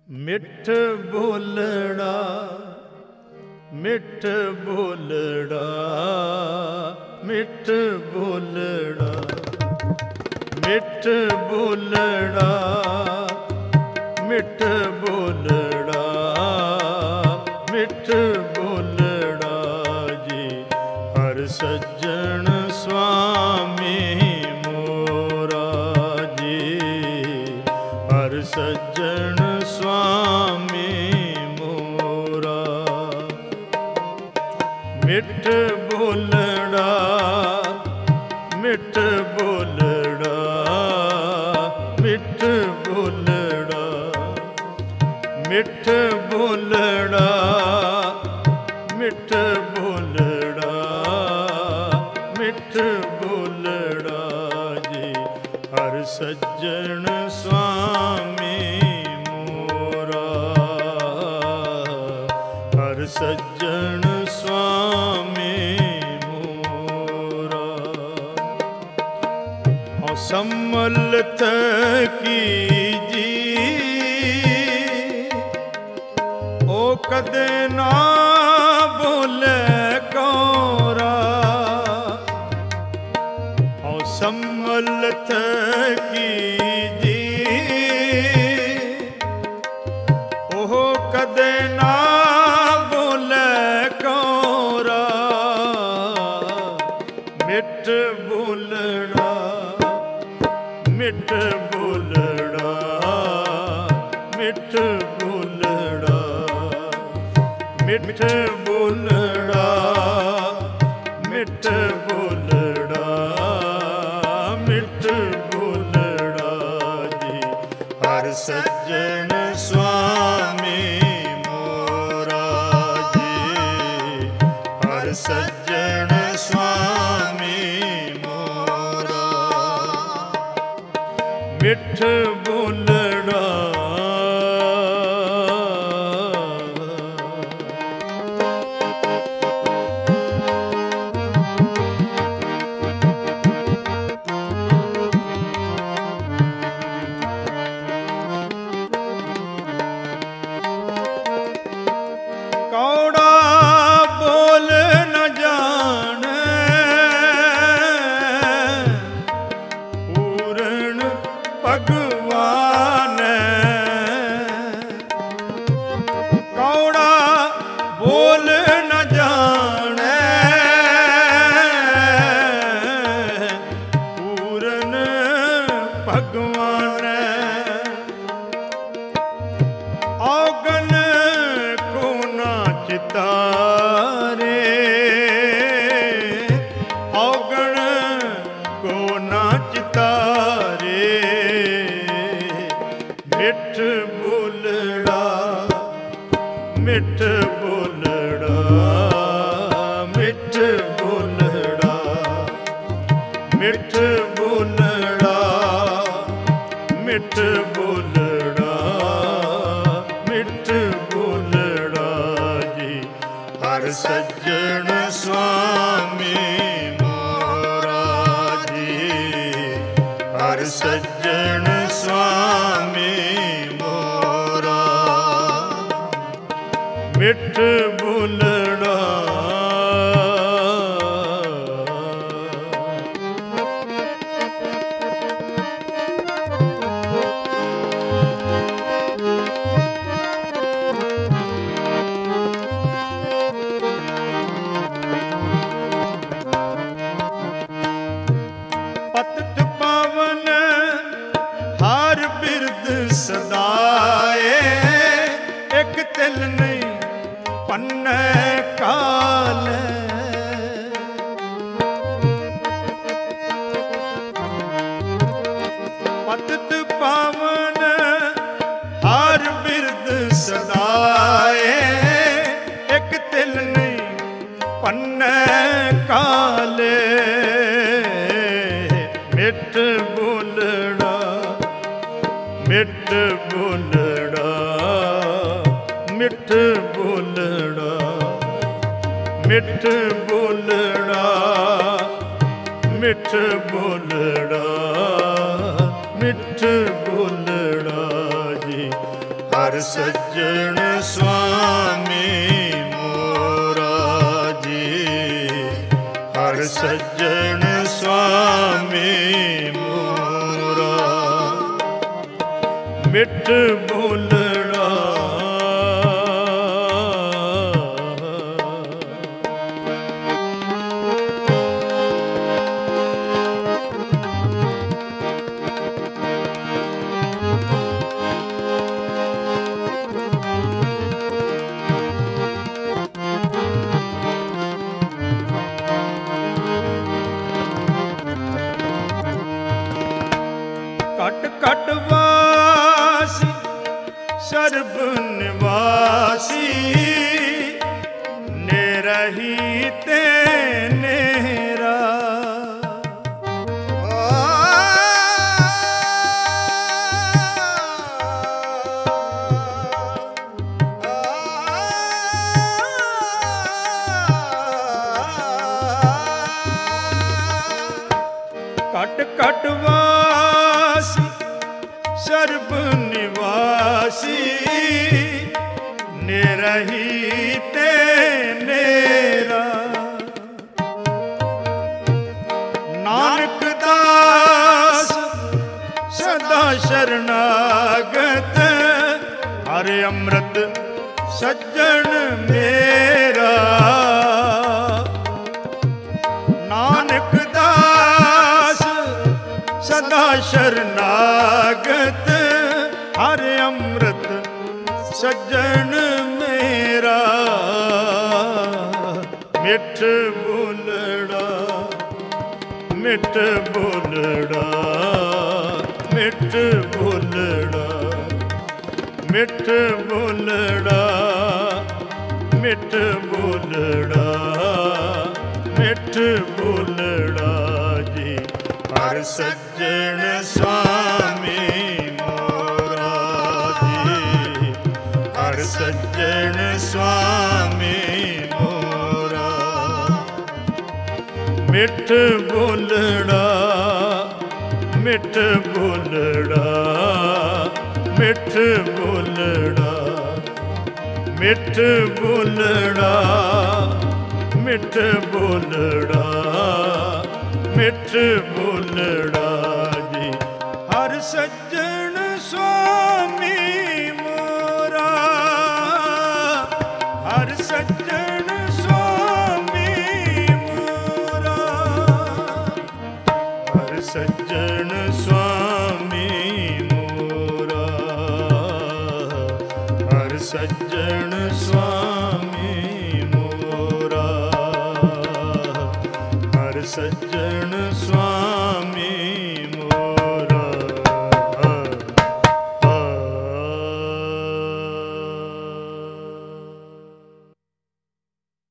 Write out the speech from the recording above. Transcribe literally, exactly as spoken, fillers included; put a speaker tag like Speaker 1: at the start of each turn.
Speaker 1: ਮਿੱਠ ਬੋਲੜਾ ਮਿੱਠ ਬੋਲੜਾ ਮਿੱਠ ਬੋਲੜਾ ਮਿੱਠ ਬੋਲੜਾ ਮਿੱਠ ਬੋਲੜਾ ਮਿੱਠ ਬੋਲੜਾ ਜੀ ਹਰ ਸੱਜਣ ਸੁਆਮੀ ਮੋਰਾ ਜੀ ਹਰ ਸੱਜਣ ਸੁਆਮੀ ਮੋਰਾ ਮਿੱਠ ਬੋਲੜਾ ਮਿੱਠ ਬੋਲੜਾ ਮਿੱਠ ਬੋਲੜਾ ਮਿੱਠ ਬੋਲੜਾ ਮਿੱਠ ਬੋਲੜਾ ਮਿੱਠ ਬੋਲੜਾ ਜੀ ਹਰ ਸੱਜਣ ਸੁਆਮੀ ਮੋਰਾ ਹਰ ਸੱਜਣ ਸੁਆਮੀ ਮੋਰਾ ਹਉ ਸੰਮਲਤ ਕੀ ਜੀ ਉਹ ਕਦੇ ਨਾ ਬੋਲੇ ਕੋਰਾ ਹਉ ਸੰਮਲਤ ਕੀ ਜੀ ਉਹ ਕਦੇ ਨਾ ਬੋਲੇ ਕੋਰਾ ਮਿੱਠ ਬੋਲੜਾ ਮਿੱਠ ਬੋਲੜਾ ਮਿੱਠ ਬੋਲੜਾ ਮਿੱਠ ਬੋਲੜਾ ਮਿੱਠ ਬੋਲੜਾ ਮਿੱਠ ਬੋਲੜਾ ਜੀ ਹਰ ਸੱਜਣ ਸੁਆਮੀ ਮੋਰਾ ਜੀ ਹਰ ਸੱਜਣ ਸੁਆਮੀ ਮੋਰਾ ਮਿੱਠ ਬੋਲੜਾ ਕੌੜਾ ਬੋਲ ਨ ਜਾਣੈ ਪੂਰਨ ਭਗਵਾਨ ਕੌੜਾ ਬੋਲ ਨ ਜਾਣੈ ਪੂਰਨ ਭਗਵਾਨ ਔਗਣ ਚਿਤਾਰੇ ਔਗਣ ਕੋ ਨਾ ਚਿਤਾਰੇ ਮਿੱਠ ਬੋਲੜਾ ਮਿੱਠ ਬੋਲੜਾ ਮਿੱਠ ਬੋਲੜਾ ਮਿੱਠ ਬੋਲੜਾ ਮਿੱਠ ਬੋਲੜਾ ਮਿੱਠ ਬੋਲੜਾ ਹਰ ਸੱਜਣ ਸੁਆਮੀ ਮੋਰਾ ਜੀ ਹਰ ਸੱਜਣ ਸੁਆਮੀ ਮੋਰਾ ਮਿੱਠ ਬੋਲੜਾ ਪਤਿਤ ਪਾਵਨ ਹਰ ਬਿਰਦ ਸਦਾਏ ਇੱਕ ਤਿਲ ਨਹੀਂ ਪੰਨੇ ਕਾਲ ਪਤਿਤ ਪਾਵਨ ਹਰ ਬਿਰਦ ਸਦਾਏ ਇੱਕ ਤਿਲ ਨਹੀਂ ਪੰਨੇ ਕਾਲੇ ਮਿੱਠ ਬੋਲੜਾ ਮਿੱਠ ਬੋਲੜਾ ਮਿੱਠ ਬੋਲੜਾ ਮਿੱਠ ਬੋਲੜਾ ਮਿੱਠ ਬੋਲੜਾ ਮਿੱਠ ਬੋਲੜਾ ਜੀ ਹਰ ਸੱਜਣ ਸੁਆਮੀ ਮੋਰਾ ਜੀ, ਹਰ ਸੱਜਣ ਸੁਆਮੀ ਮੋਰਾ। ਮਿੱਠ ਬੋਲੜਾ ਘਟ ਘਟ ਵਾਸੀ ਸਰਬ ਨਿਵਾਸੀ, ਨਿਰਹੀ ਤੇ ਨੇਰਾ। ਘਟ ਘਟ ਵਾਸੀ ਸਰਬ ਨਿਵਾਸੀ, ਨਿਰਹੀ ਤੇ ਨੇਰਾ। ਨਾਨਕ ਦਾਸ ਸਦਾ ਸ਼ਰਨਾਗਤ, ਹਰ ਅੰਮ੍ਰਿਤ ਸੱਜਣ ਮੇਰਾ। ਨਾਨਕ ਦਾਸ ਸਦਾ ਸ਼ਰਨਾਗਤ, ਹਰ ਅੰਮ੍ਰਿਤ ਸੱਜਣ ਮੇਰਾ। ਮਿੱਠ ਬੋਲੜਾ ਮਿੱਠ ਬੋਲੜਾ, ਮਿੱਠ ਬੋਲੜਾ, ਮਿੱਠ ਬੋਲੜਾ, ਮਿੱਠ ਬੋਲੜਾ, ਮਿੱਠ ਬੋਲੜਾ ਜੀ। ਹਰ ਸੱਜਣ ਸੁਆਮੀ ਮੋਰਾ ਜੀ, ਹਰ ਸੱਜਣ ਸੁਆਮੀ ਮੋਰਾ। ਮਿੱਠ ਬੋਲੜਾ ਮਿੱਠ ਬੋਲੜਾ, ਮਿੱਠ ਬੋਲੜਾ, ਮਿੱਠ ਬੋਲੜਾ, ਮਿੱਠ ਬੋਲੜਾ, ਮਿੱਠ ਬੋਲੜਾ ਜੀ। ਹਰ ਸੱਜਣ ਸੁਆਮੀ ਮੋਰਾ, ਹਰ ਸੱਜਣ ਸੁਆਮੀ ਮੋਰਾ। ਹਰ ਸੱਜਣ ਸੁਆਮੀ ਮੋਰਾ, ਹਰ ਸੱਜਣ ਸੁਆਮੀ ਮੋਰਾ। ਹਰ ਸੱਜਣ